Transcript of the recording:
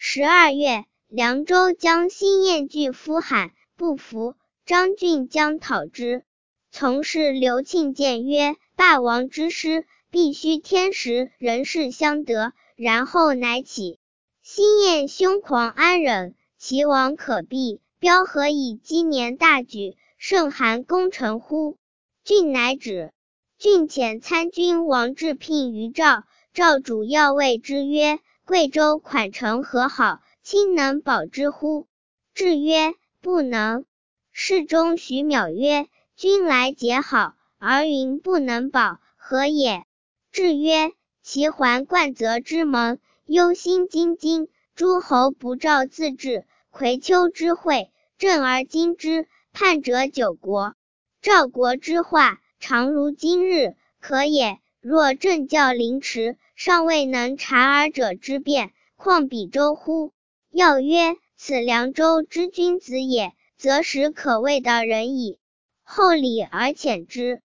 12月，凉州将新燕拒夫罕，不服。张俊将讨之。从事刘庆谏曰：霸王之师，必须天时人事相得，然后乃起。新燕凶狂安忍，齐王可避，标何以积年大举，胜韩攻城乎？俊乃止。俊遣参军王志聘于赵，赵主要谓之曰：贵州款城和好，卿能保之乎？志曰：不能。侍中徐邈曰：君来结好，而云不能保，何也？志曰：齐桓冠泽之盟，忧心津津，诸侯不召自治，葵丘之会，振而今之，叛者9国。赵国之化，常如今日，可也。若政教凌迟，尚未能察尔者之变，况比周乎？要曰：此凉州之君子也，则实可谓道人矣。厚礼而遣之。